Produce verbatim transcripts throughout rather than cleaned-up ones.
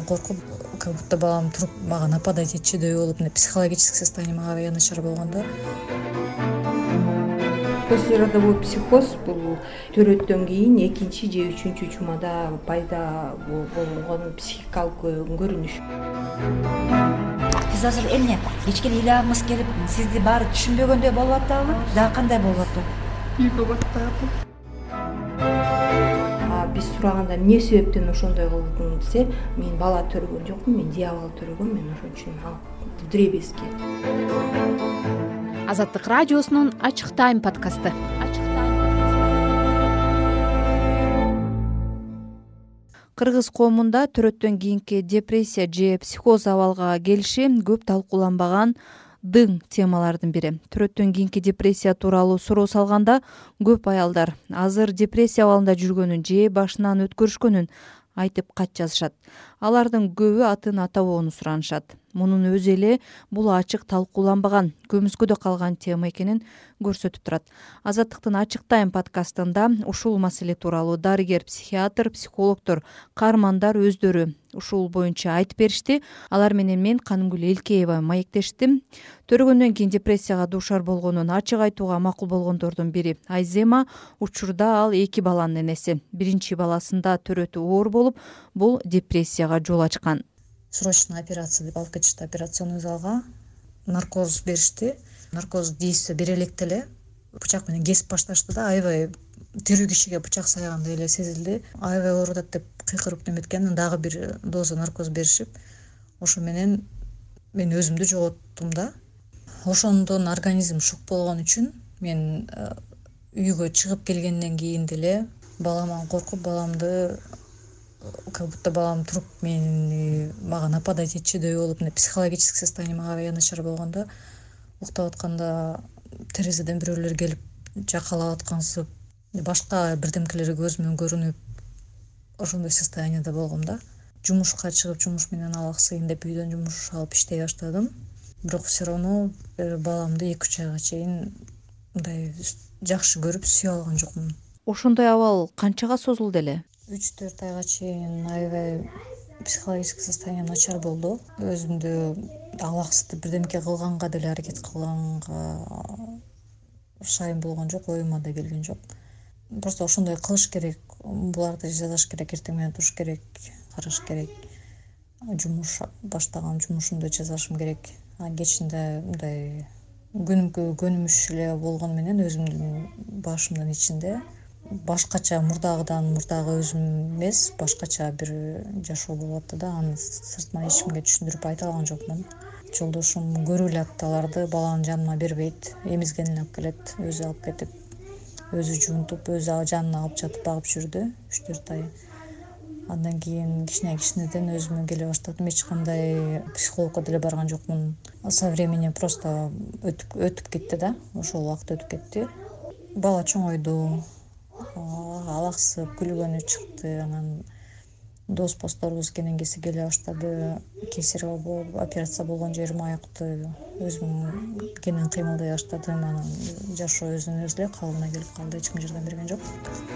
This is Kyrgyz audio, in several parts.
коркуп, как будто балам туруп мага нападать этчүдөй болуп, мына психологический состояние мага аябай начар болгон да. Послеродовой психоз бул төрөттөн кийин экинчи же үчүнчү жумада пайда болгон психикалык көрүнүш. Биз азыр эмне кечке ыйлабыңыз келип, сизди баары түшүнбөгөндөй болуп атабы? Да кандай болуп атат? Үй болуп атабы? Биз сураганда эмне себептен ошондой кылдың десе, мен бала төрөгөн жокмун, мен диабол төрөгөм, мен ошон үчүн ал дребезги. Азаттык радиосунун Ачык тайм подкасты. Кыргыз коомунда төрөттөн кийинки депрессия же психоз абалга келиши көп талкууланбаган дың темалардын бири. Төрөттөн кийинки депрессия тууралуу суроо салганда көп аялдар азыр депрессия абалында жүргөнүн же башынан өткөрүшкөнүн айтып кат жазышат. Алардын көбү атын атабоону суранышат. Мунун өзү эле бул ачык талкууланбаган, көмүскөдө калган тема экенин көрсөтүп турат. Азаттыктын Ачык тайм подкастында ушул маселе тууралуу дарыгер, психиатр, психологдор, каармандар өздөрү ушул боюнча айтып беришти. Алар менен мен Канымгүл Элкеева маектештим. Төрөгөндөн кийин депрессияга дуушар болгонун ачык айтууга макул болгондордун бири Айзема. Учурда ал эки баланын энеси. Биринчи баласында төрөтү оор болуп, бул депрессияга жол ачкан. Срочно операция деп алып кетишти операционный залга. Наркоз беришти. Наркоз действие бере электе эле бычак менен кесип башташты да, аябай тирүү кишиге бычак сайгандай эле сезилди. Аябай ооруп атат деп кыйкырып неметкенин дагы бир доза наркоз беришип, ошо менен мен өзүмдү жоготтум да. Ошондон организм шок болгон үчүн мен үйгө чыгып келгенден кийин деле баламан коркуп, баламды как будто балам туруп мени мага нападать этчүдөй болуп, мына психологический состояние мага аябай начар болгон да. Уктап атканда терезеден бирөөлөр келип жакалап аткансып, башка бирдемкелер көзүмөн көрүнүп, ошондой состояниеде болгом да. Жумушка чыгып, жумуш менен алаксыйын деп үйдөн жумуш алып иштей баштадым. Бирок все равно баламды эки үч айга чейин мындай жакшы көрүп сүйө алган жокмун. Ошондой абал канчага созулду эле? үч төрт айга чейин аябай психологический состояние начар болду. Өзүмдү алаксытып бирдемке кылганга деле аракет кылганга шайын болгон жок, оюма да келген жок. Просто ошондой кылыш керек, буларды жазаш керек, эртең менен туруш керек, караш керек. Жумуш баштаган жумушумду жазашым керек. А кечинде мындай күнүмкү көнүмүш эле болгону менен өзүмдүн башымдын ичинде башкача, мурдагыдан мурдагы өзүм эмес, башкача бир жашоо болуп атты да. Аны сыртынан эч кимге түшүндүрүп айта алган жокмун. Жолдошум көрүп эле атты аларды, баланын жаныма бербейт, эмизгенин алып келет, өзү алып кетип, өзү жуунтуп, өзү жанына алып жатып багып жүрдү үч төрт ай. Андан кийин кичине кичинеден өзүмө келе баштадым. Эч кандай психологко деле барган жокмун. Со временем просто өтүп өтүп кетти да. Ошол убакыт өтүп кетти. Бала чоңойду, алаксып күлгөнү чыкты. Анан дос постторубуз кененеси келе баштады. Кесарево болуп, операция болгон жерим аякты өзүм кенен кыймылдай баштадым. Анан жашоо өзүнөн өзү эле калыбына келип калды. Эч ким жардам берген жок.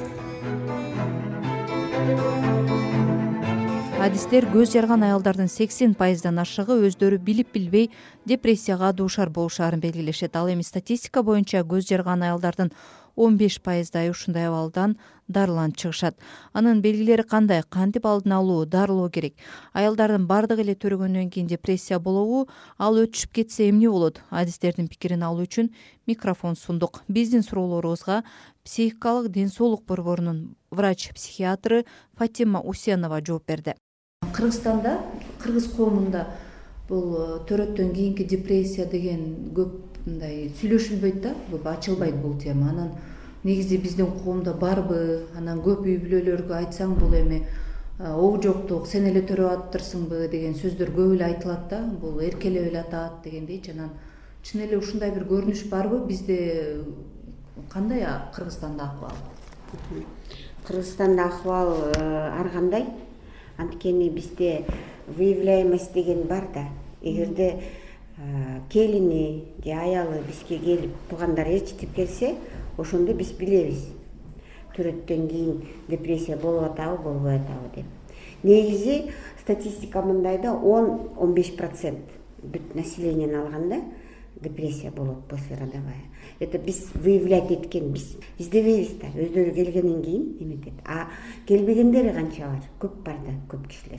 Адистер көз жарган аялдардын сексен пайыздан ашыгы өздөрү билип билбей депрессияга дуушар болушаарын белгилешет. Ал эми статистика боюнча көз жарган аялдардын он беш пайыздай ушундай абалдан дарыланып чыгышат. Анын белгилери кандай? Кантип алдын алуу, дарылоо керек? Аялдардын бардыгы эле төрөгөндөн кийин депрессия болобу? Ал өтүшүп кетсе эмне болот? Адистердин пикирин алуу үчүн микрофон сундук. Биздин суроолорубузга психикалык ден соолук борборунун врач-психиатры Фатима Усенова жооп берди. Кыргызстанда, кыргыз коомунда бул төрөттөн кийинки депрессия деген көп мындай сүйлөшүлбөйт да, көп ачылбайт бул тема. Анан негизи биздин коомдо барбы? Анан көп үй бүлөлөргө айтсаң бул эми ого жоктук, сен эле төрөп атыптырсыңбы деген сөздөр көп эле айтылат да. Бул эркелеп эле атат дегендейчи. Анан чын эле ушундай бир көрүнүш барбы? Бизде кандай Кыргызстанда акыбал? Кыргызстанда акыбал ар кандай. Анткени бизде выявляемость деген бар да. Эгерде келини же аялы бизге келип туугандар ээрчитип келсе, ошондо биз билебиз. Төрөттөн кийин депрессия болуп атабы, болбой атабы деп. негизи статистика мындай да, он он беш процент бүт населениени алганда депрессия болот послеродовая. Это биз выявлять эткенбиз, издебейбиз да, өздөрү келгенден кийин эметет. А келбегендери канча бар? Көп бар да, көп кишилер.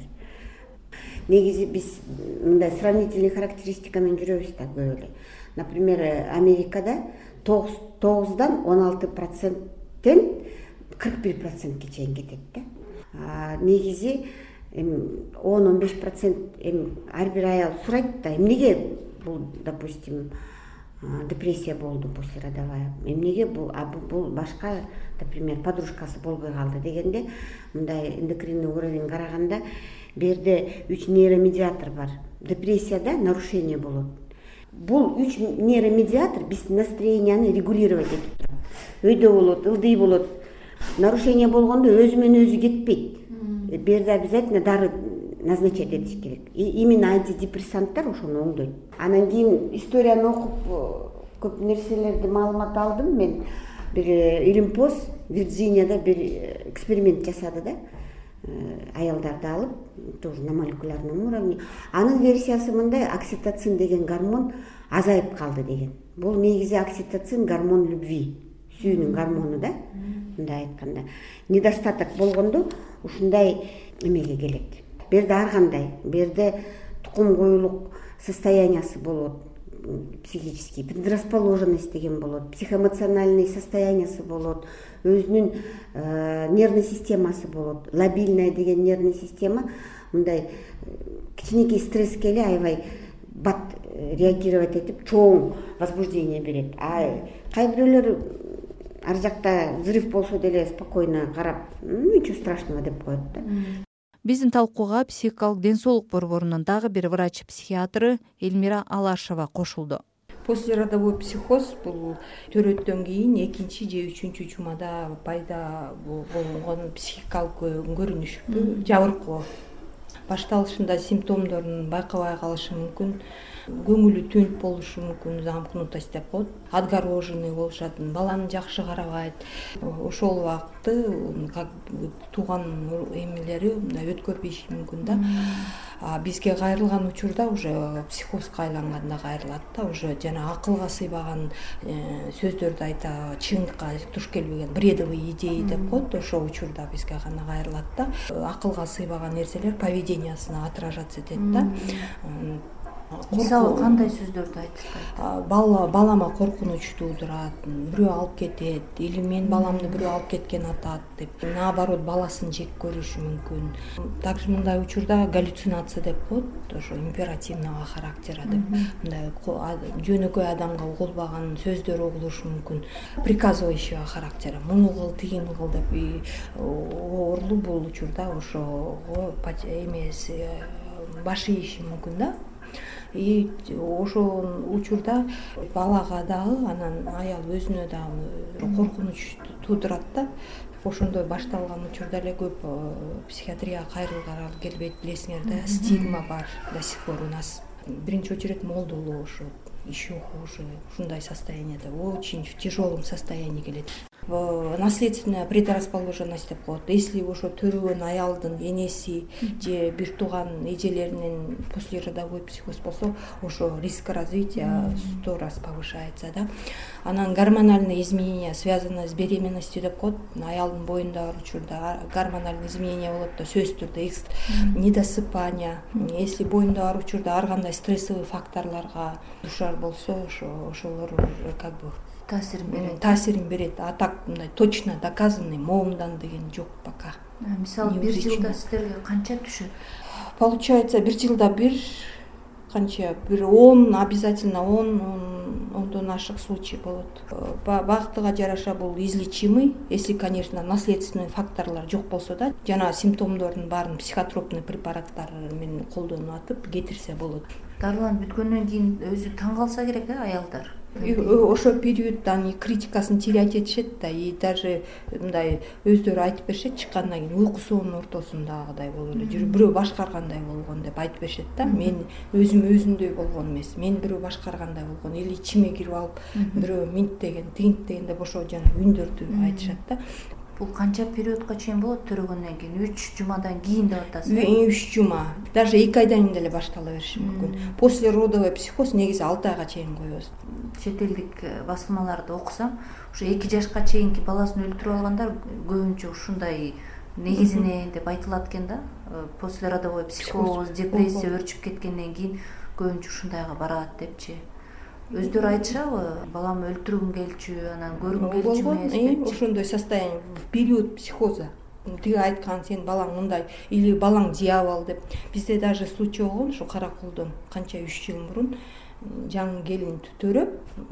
Негизи биз мындай сравнительный характеристика менен жүрөбүз да, көп эле. Например, Америкада тогуздан он алты проценттен кырк бир процентке чейин кетет да. Негизи он он беш процент ар бир аял сурайт да, эмнеге бул, допустим, депрессия болду послеродовая, эмнеге бул, а бул башка, например, подружкасы болбой калды дегенде, мындай эндокринный уровень караганда берде үч нейромедиатор бар. Депрессияда нарушение болот. Бул үч нейромедиатор биздин настроенияны регулировать этип турат. Өйдө болот, ылдый болот. Нарушение болгондо өзү менен өзү кетпейт. Берде обязательно дары назначать этиш керек. И именно антидепрессанттар ошону оңдойт. Анан кийин историяны окуп көп нерселерди маалымат алдым. Мен бир Илимпоз, Вирджинияда бир эксперимент жасады да. Аялдарды алып, тоже на молекулярном уровне. Анын версиясы мындай: окситоцин деген гормон азайып калды деген. Бул негизи окситоцин гормон любви, сүйүүнүн гормону да. Мындай айтканда, недостаток болгондо ушундай эмеге келет. Берде ар кандай, берде тукум коюлук состояниясы болот, психический, предрасположенность деген болот, психоэмоциональный состояниясы болот, өзүнүн э, нервный системасы болот. Лобильная деген нервный система мындай кичинекей стресске эле аябай бат реагировать этип чоң возбуждение берет. А кай бирөөлөр ар жакта взрыв болсо деле спокойно карап, ничего страшного деп коет да. Биздин талкууга психикалык ден соолук борборунун дагы бир врач психиатры Эльмира Алашева кошулду. Послеродовой психоз бул төрөттөн кийин экинчи же үчүнчү жумада пайда болгон психикалык көрүнүш, жабыркоо. Башталышында симптомдорун байкабай калышы мүмкүн, көңүлү түнт болушу мүмкүн, замкнутость деп коет, отгороженный болушат, баланы жакшы карабайт. Ошол убакытты как тууган эмелери өткөрбөйүшү мүмкүн да. А бизге кайрылган учурда уже психозго айланганда кайрылат да, уже жана акылга сыйбаган сөздөрдү айта, чындыкка туш келбеген бредовый идеи деп коет, ошол учурда бизге гана кайрылат да. Акылга сыйбаган нерселер поведениясына отражаться этет да. Мисалы кандай сөздөрдү айтышпайт? Бала балама коркунуч туудурат, бирөө алып кетет, или мен баламды бирөө алып кеткен атат деп, наоборот баласын жек көрүшү мүмкүн. Также мындай учурда галлюцинация деп коет, ошо императивного характера деп. Мындай жөнөкөй адамга угулбаган сөздөр угулушу мүмкүн. Приказывающего характера, муну кыл, тигини кыл деп оорулуу бул учурда ошого эмес башы ийиши мүмкүн да. И ошол учурда балага дагы, анан аял өзүнө дагы коркунуч туудурат да. Ошондой башталган учурда эле көп психиатрияга кайрылган келбейт, билесиңер да, стигма бар до сих пор у нас. Биринчи очередь молдулуу, ошо еще хуже, ушундай состояниеде, очень в тяжелом состоянии келет. Наследственная предрасположенность деп коет. Если ошо төрөгөн аялдын энеси же бир тууган эжелеринин послеродовой психоз болсо, ошо риск развития сто раз повышается да. Анан гормональные изменения, связанные с беременностью деп коет. Аялдын боюндагы учурда гормональный изменения болот да, сөзсүз түрдө недосыпание. Если боюндагы учурда ар кандай стрессовый факторлорго душар болсо, ошо ошолор как бы таасирин берет. Таасирин берет. А так мындай точно доказанный моомдан деген жок пока. Мисалы бир жылда сиздерге канча түшөт? Получается бир жылда бир канча бир он, обязательно он, ондон ашык случай болот. Багытыга жараша бул излечимый, если, конечно, наследственный факторлор жок болсо да, жана симптомдордун баарын психотропный препараттар менен колдонуп атып кетирсе болот. Дарыланып бүткөндөн кийин өзү таң калса керек э аялдар. Ошо периоддан критикасын терять этишет да, и даже мындай өздөрү айтып беришет, чыккандан кийин уйкусунун ортосундагыдай болуп эле жүрүп, бирөө башкаргандай болгон деп айтып беришет да. Мен өзүм өзүмдөй болгон эмес, мен бирөө башкаргандай болгон, или ичиме кирип алып бирөө минт деген, тигинт деген деп ошо жана үндөрдү айтышат да. Бул канча периодко чейин болот төрөгөндөн кийин? үч жумадан кийин деп атасыз. үч жума, даже эки айдан кийин деле баштала бериши мүмкүн. После родовой психоз негизи алты айга чейин коебуз. Чет элдик басылмаларды окусам, ушу эки жашка чейинки баласын өлтүрүп алгандар көбүнчө ушундай негизинен деп айтылат экен да. После родовой психоз, депрессия өрчүп кеткенден кийин көбүнчө ушундайга барат депчи. Өздөрү айтышабы, балам өлтүргүм келчү, анан көргүм келчү эмес депчи. Ошондой состояние в период психоза. Тиги айткан сен балаң мындай или балаң дьявол деп. Бизде даже случай болгон, ушу Каракулдон канча үч жыл мурун жаңы келин төрөп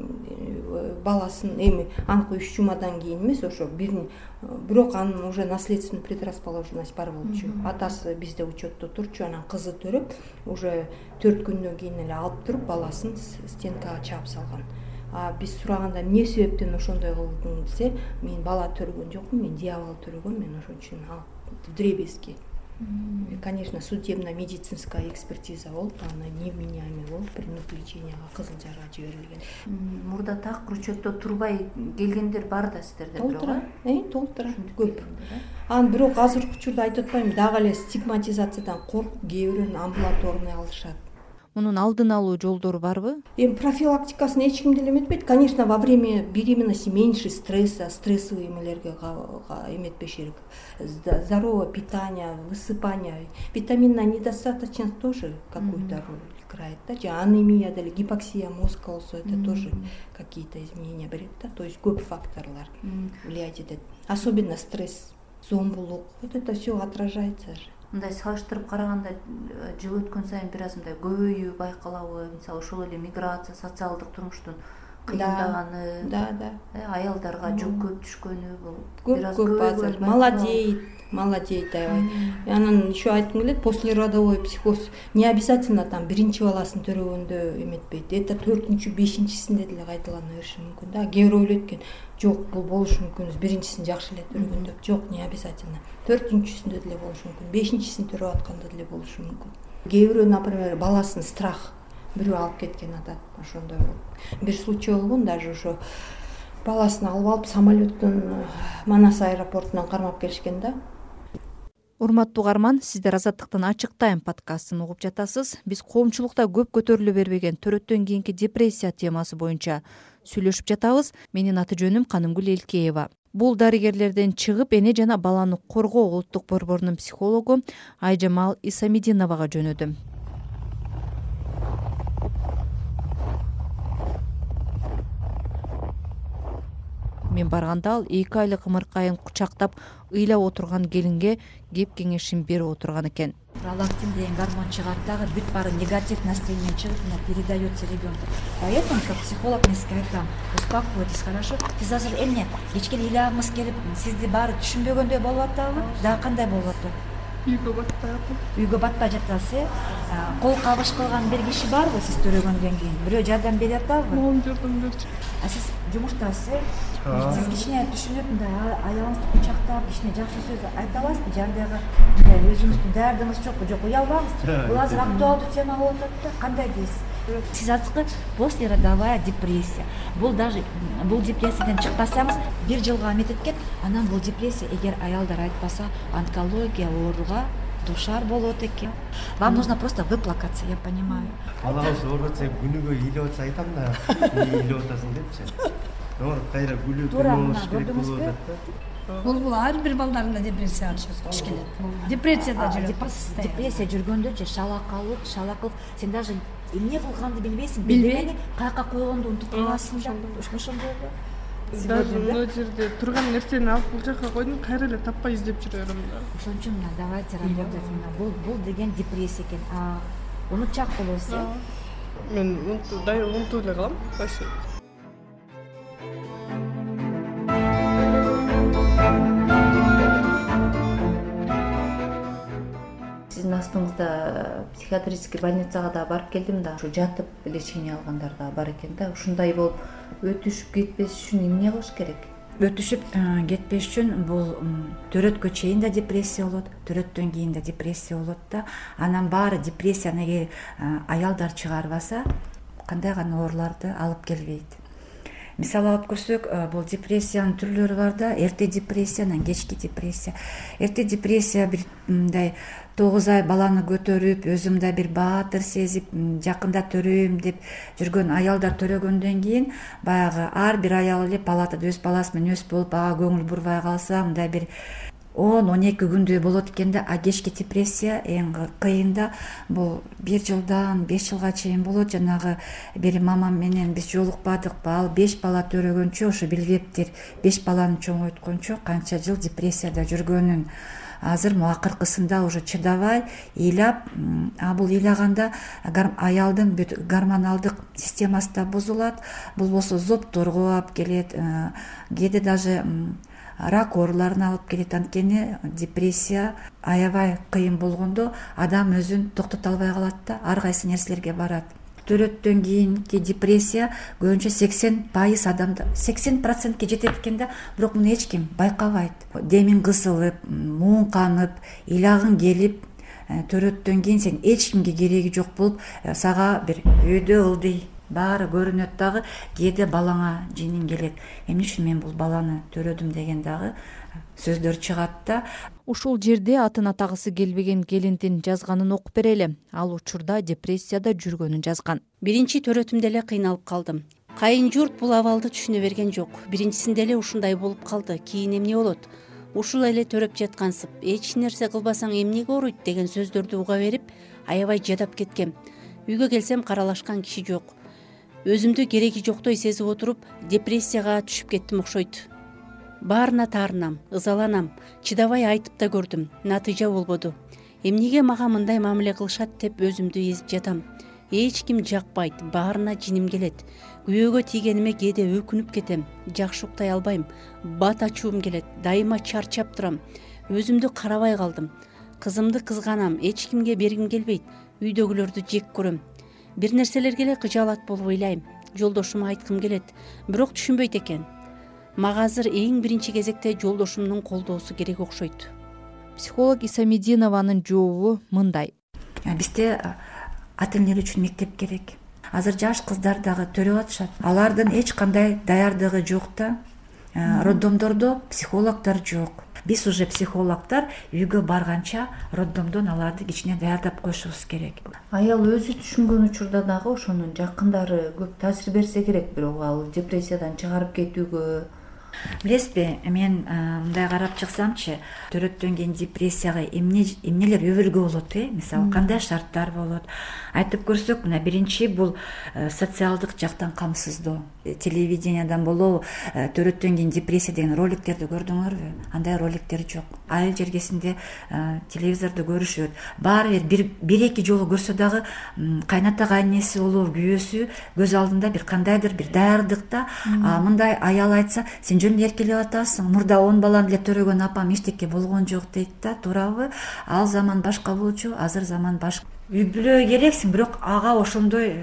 баласын эми аныкы үч жумадан кийин эмес, ошо бирин бирок анын уже наследственный предрасположенность бар болчу. Атасы бизде учетто турчу, анан кызы төрөп уже төрт күндөн кийин эле алып туруп баласын стенкага чаап салган. А биз сураганда эмне себептен ошондой кылдың десе, мен бала төрөгөн жокмун, мен дьявол төрөгөм, мен ошон үчүн ал дребезги. Конечно, судебно-медицинская экспертиза болуп, аны невменяемый болуп, предназначенияга Кызыл Жарга жиберилген. Мурда так учетто турбай келгендер бар да сиздерде бирок. Толтура, э, толтура, көп. Анан бирок азыркы учурда айтып атпаймынбы, дагы эле стигматизациядан коркуп, кээ бирөөнү амбулаторный алышат. Мунун алдын алуу жолдору барбы? Эми профилактикасын эч ким деле эметпейт. Конечно, во время беременности меньше стресса, стрессовый эмелерге эметпеш керек. Здоровое питание, высыпание, витаминная недостаточность тоже какую-то роль играет. Да? Анемия, деле, гипоксия мозга болсо, это mm-hmm. тоже какие-то изменения берет. Да? То есть көп факторлар mm-hmm. влияет. Особенно стресс, зомбулук. Вот это все отражается же. Мындай салыштырып караганда жыл өткөн сайын бир аз мындай көбөйүү байкалабы? Мисалы ошол эле миграция, социалдык турмуштун кыйындаганы, да, да, аялдарга жүк көп түшкөнү бул көп көп азыр молодеет, молодеет аябай. Анан еще айткым келет, после родовой психоз не обязательно там биринчи баласын төрөгөндө эметпейт. Это төртүнчү, бешинчисинде деле кайталана бериши мүмкүн да. Кээ бирөө ойлойт экен, жок, бул болушу мүмкүн, биринчисин жакшы эле төрөгөндө. Жок, не обязательно. төртүнчүсүндө деле болушу мүмкүн, бешинчисин төрөп атканда деле болушу мүмкүн. Кээ бирөө, например, баласын страх бирөө алып кеткен атат, ошондой болуп. Бир случай болгон, даже ошо баласын алып алып самолеттон Манас аэропортунан кармап келишкен да. Урматтуу угарман, сиздер Азаттыктын Ачык Тайм подкастын угуп жатасыз. Биз коомчулукта көп көтөрүлө бербеген төрөттөн кийинки депрессия темасы боюнча сүйлөшүп жатабыз. Менин аты жөнүм Канымгүл Элкеева. Бул дарыгерлерден чыгып, эне жана баланы коргоо улуттук борборунун психологу Айжамал Исамидиновага жөнөдүм. Мен барганда ал эки айлык ымыркайын кучактап ыйлап отурган келинге кеп кеңешин берип отурган экен. Пролактин деген гормон чыгат, дагы бүт баары негатив настроение чыгып, передается ребенку. Поэтому как психолог мен сизге айтам, успокойтесь, хорошо? Сиз азыр эмне кечке ыйлабыңыз келип, сизди баары түшүнбөгөндөй болуп атабы? Дагы кандай болуп атат? Үйгө батпай атам. Үйгө батпай жатасыз, э? Кол кабыш кылган бир киши барбы сиз төрөгөндөн кийин? Бирөө жардам бере атабы? Моң жардам берчү. А сиз жумуштасыз, э? Сиз кичине түшүнүп, мындай аялыңызды кучактап, кичине жакшы сөз айта аласызбы? Жандагы мындай өзүңүздүн дардыңыз жокпу? Жок, уялбаңыз. Бул азыр актуалдуу тема болуп атат да. Кандай дейсиз? Сиз азыркы послеродовая депрессия. Бул даже бул депрессиядан чыкпасаңыз, бир жылга эмет эткен, анан бул депрессия эгер аялдар айтпаса, онкология ооруга душар болот экен. Вам нужно просто выплакаться, я понимаю. Балаңыз ооруп атса, күнүгө ыйлап атса айтам да, эмне ыйлап атасың депчи. Кайра күлүп турмуш керек болуп атат да. Бул бул ар бир балдарында депрессия кишкилер. Депрессияда жүрөт. Депрессия жүргөндө же шалакалык, шалакылык, сен даже эмне кылганды билбейсиң, билбей каяка койгонду унутуп каласың да. Ошондойго. Даже мына жерде турган нерсени алып бул жака койдум, кайра эле таппай издеп жүрөм да. Ошон үчүн мына давайте работать. Бул бул деген депрессия экен. А унутчак болосуз. Мен унутуп, дай унутуп эле калам. Вообще. Сиздин астыңызда психиатрический больницага да барып келдим да, ушу жатып лечение алгандар да бар экен да. Ушундай болуп өтүшүп кетпеш үчүн эмне кылыш керек? Өтүшүп кетпеш үчүн бул төрөткө чейин да депрессия болот, төрөттөн кийин да депрессия болот да. Анан баары депрессияны эгер аялдар чыгарбаса, кандай гана ооруларды алып келбейт. мисалы алып көрсөк, бул депрессиянын түрлөрү бар да. Эрте депрессия, анан кечки депрессия. Эрте депрессия бир мындай тогуз ай баланы көтөрүп, өзүмдө бир баатыр сезип, жакында төрөйм деп жүргөн аялдар төрөгөндөн кийин баягы ар бир аял эле палатада өз баласы менен өз болуп, ага көңүл бурбай калса, мындай бир он он эки күндөй болот экен да. А кечки депрессия эң кыйын да. Бул бир жылдан беш жылга чейин болот. Жанагы бир мамам менен биз жолукпадыкпы, ал беш бала төрөгөнчө ошо билбептир. беш баланы чоңойткончо канча жыл депрессияда жүргөнүн. Азыр му акыркысында уже чыдабай ыйлап, а бул ыйлаганда аялдын бүт гормоналдык системасы да бузулат. Бул болсо зобторго алып келет, кээде даже рак ооруларына алып келет. Анткени депрессия аябай кыйын болгондо адам өзүн токтото албай калат да, ар кайсы нерселерге барат. Төрөттөн кийинки депрессия көбүнчө сексен пайыз адамда, сексен процентке жетет экен да, бирок муну эч ким байкабайт. Демиң кысылып, муң канып, ыйлагың келип, төрөттөн кийин сен эч кимге кереги жок болуп, сага бир өйдө ылдый баары көрүнөт дагы. Кээде балаңа жиниң келет. Эмне үчүн мен бул баланы төрөдүм деген дагы сөздөр чыгат да. Ушул жерде атын атагысы келбеген келиндин жазганын окуп берели. Ал учурда депрессияда жүргөнүн жазган. Биринчи төрөтүмдө эле кыйналып калдым. Кайын журт бул абалды түшүнө берген жок. Биринчисинде эле ушундай болуп калды. Кийин эмне болот? Ушул эле төрөп жаткансып, эч нерсе кылбасаң эмнеге ооруйт деген сөздөрдү уга берип, аябай жадап кеткем. Үйгө келсем каралашкан киши жок. Өзүмдү кереги жоктой сезип отуруп, депрессияга түшүп кеттим окшойт. Баарына таарынам, ызаланам, чыдабай айтып да көрдүм, натыйжа болбоду. Эмнеге мага мындай мамиле кылышат деп өзүмдү эзип жатам. Эч ким жакпайт, баарына жиним келет. Күйөөгө тийгениме кээде өкүнүп кетем, жакшы уктай албайм, бат ачуум келет, дайыма чарчап турам. Өзүмдү карабай калдым. Кызымды кызганам, эч кимге бергим келбейт, үйдөгүлөрдү жек көрөм. Бир нерселерге эле кыжаалат болуп ыйлайм. Жолдошума айткым келет, бирок түшүнбөйт экен. Мага азыр эң биринчи кезекте жолдошумдун колдоосу керек окшойт. Психолог Исамидинованын жообу мындай. Бизде ата энелер үчүн мектеп керек. Азыр жаш кыздар дагы төрөп атышат. Алардын эч кандай даярдыгы жок да. Роддомдордо психологдор жок. Биз уже психологдор үйгө барганча роддомдон аларды кичине даярдап коюшубуз керек. Аял өзү түшүнгөн учурда дагы ошонун жакындары көп таасир берсе керек, бирок ал депрессиядан чыгарып кетүүгө. Билесизби, мен мындай карап чыксамчы, төрөттөн кийин депрессияга эмне эмнелер өбөлгө болот, э? Мисалы, кандай шарттар болот? Айтып көрсөк, мына биринчи бул социалдык жактан камсыздоо. Телевидениядан болобу, төрөттөн кийин депрессия деген роликтерди көрдүңөрбү? Андай роликтер жок. Айыл жергесинде телевизорду көрүшөт. Баары бир бир эки жолу көрсө дагы кайната кайнеси болобу, күйөөсү көз алдында бир кандайдыр бир даярдыкта. Мындай аял айтса, сен жөн эркелеп атасың, мурда он баланы эле төрөгөн апам эчтеке болгон жок дейт да, туурабы? Ал заман башка болчу, азыр заман башка. Үй бүлө керексиң, бирок ага ошондой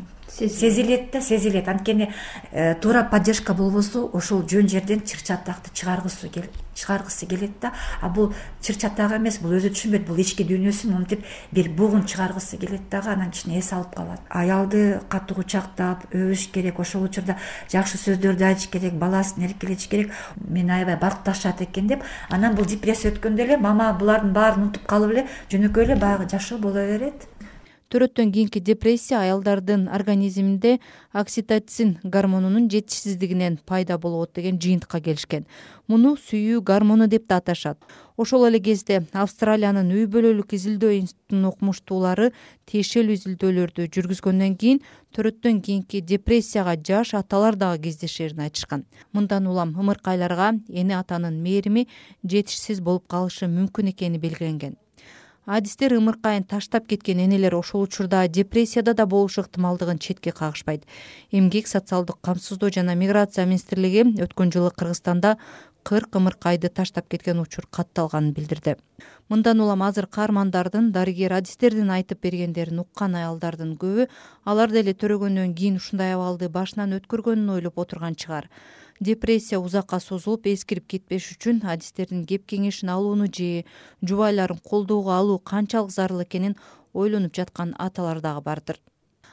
сезилет да, сезилет. Анткени туура поддержка болбосо, ошол жөн жерден чыр-чатакты чыгаргысы келет, чыгаргысы келет да. А бул чыр-чатак эмес, бул өзү түшүнбөйт, бул ички дүйнөсүн монтип бир бугун чыгаргысы келет дагы, анан кичине эс алып калат. Аялды катуу кучактап, өбүш керек, ошол учурда жакшы сөздөрдү айтыш керек, баласын эркелетиш керек. Мен аябай баркташат экен деп, анан бул депрессия өткөндө эле мама булардын баарын унутуп калып эле жөнөкөй эле баягы жашоо боло берет. Төрөттөн кийинки депрессия аялдардын организминде окситоцин гормонунун жетишсиздигинен пайда болот деген жыйынтыкка келишкен. Муну сүйүү гормону деп да аташат. Ошол эле кезде Австралиянын үй бүлөлүк изилдөө институтунун окумуштуулары тиешелүү изилдөөлөрдү жүргүзгөндөн кийин төрөттөн кийинки депрессияга жаш аталар дагы кездешерин айтышкан. Мындан улам ымыркайларга эне атанын мээрими жетишсиз болуп калышы мүмкүн экени белгиленген. Адистер ымыркайын таштап кеткен энелер ошол учурда депрессияда да болушу ыктымалдыгын четке кагышпайт. Эмгек, социалдык камсыздоо жана миграция министрлиги өткөн жылы Кыргызстанда кырк ымыркайды таштап кеткен учур катталганын билдирди. Мындан улам азыр каармандардын, дарыгер адистердин айтып бергендерин уккан аялдардын көбү алар деле төрөгөндөн кийин ушундай абалды башынан өткөргөнүн ойлоп отурган чыгар. Депрессия узакка созулуп эскирип кетпеш үчүн адистердин кеп кеңешин алууну же жубайларын колдоого алуу канчалык зарыл экенин ойлонуп жаткан аталар дагы бардыр.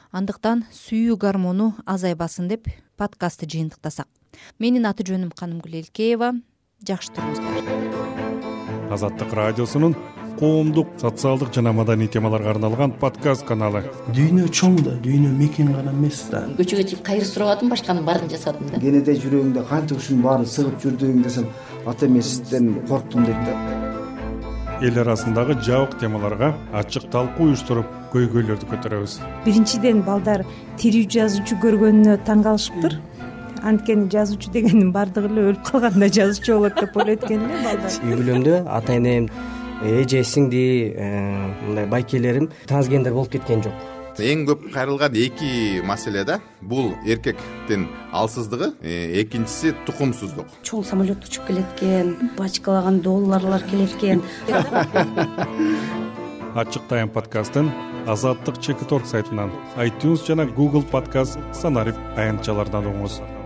андыктан сүйүү гормону азайбасын деп подкастты жыйынтыктасак. Менин аты жөнүм Канымгүл Элкеева. Жакшы туруңуздар. Азаттык радиосунун коомдук, социалдык жана маданий темаларга арналган подкаст каналы. Дүйнө чоң да, дүйнө мекен гана эмес да. Көчөгө чыгып кайыр сурабадым, башканын баарын жасадым да. Кенеде жүрөгүңдө канча ушунун баарын сыгып жүрдүң десем, ата эмесизден корктум дейт да. Эл арасындагы жабык темаларга ачык талкуу уюштуруп, көйгөйлөрдү көтөрөбүз. Биринчиден балдар тирүү жазуучу көргөнүнө таң калышыптыр. Анткени жазуучу дегендин баардыгы эле өлүп калганда жазуучу болот деп ойлойт экен эле балдар. Үй бүлөмдө ата энем, эже, сиңди, мындай байкелерим трансгендер болуп кеткен жок. Эң көп кайрылган эки маселе да. Бул эркектин алсыздыгы, экинчиси тукумсуздук. Чоң самолет учуп келеткен, бачкалаган долларлар келеткен. Ачык тайм подкастын Азаттык чекит точка орг сайтынан, iTunes жана Google подкаст санарип аянтчалардан угуңуз.